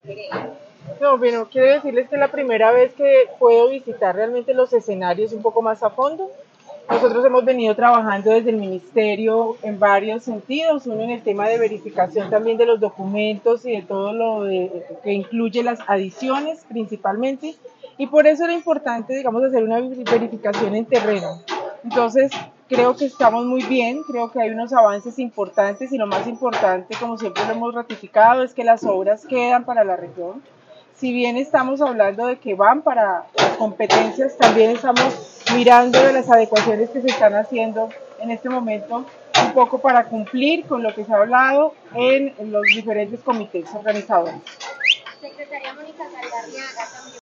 No, bueno, quiero decirles que es la primera vez que puedo visitar realmente los escenarios un poco más a fondo. Nosotros hemos venido trabajando desde el ministerio en varios sentidos, uno en el tema de verificación también de los documentos y de todo que incluye las adiciones principalmente, y por eso era importante, digamos, hacer una verificación en terreno. Entonces, creo que estamos muy bien, creo que hay unos avances importantes y lo más importante, como siempre lo hemos ratificado, es que las obras quedan para la región. Si bien estamos hablando de que van para las competencias, también estamos mirando de las adecuaciones que se están haciendo en este momento, un poco para cumplir con lo que se ha hablado en los diferentes comités organizadores. Secretaria Mónica Saldarriaga, también